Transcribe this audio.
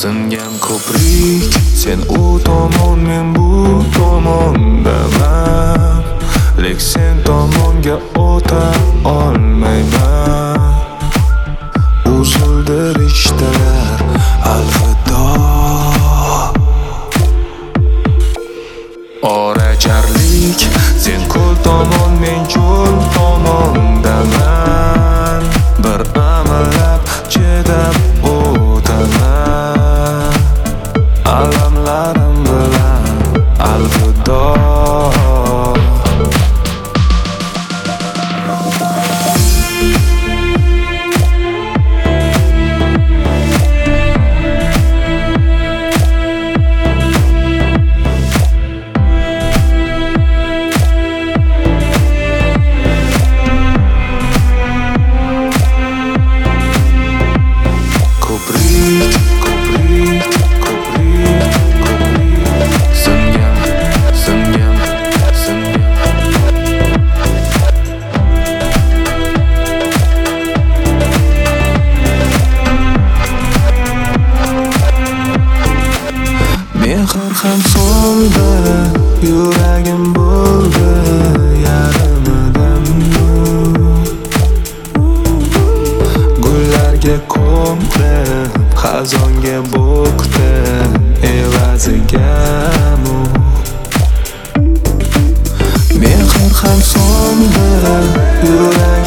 Singan ko'prik, sen u tomon, men bu tomondaman. Lek sen tomonga o'ta olmayman. Uzildi rishtalar, alvido. Orajarlik, sen ko'l tomon, men cho'l tomondaman. Bir amallab chidab o'taman. Alamlarim bilan alvido. Mehr ham soldi, yuragim bo'ldi yarimidan. Gullarga ko'mdim, xazonga bo'kdim, evaziga mehr ham soldi, yuragim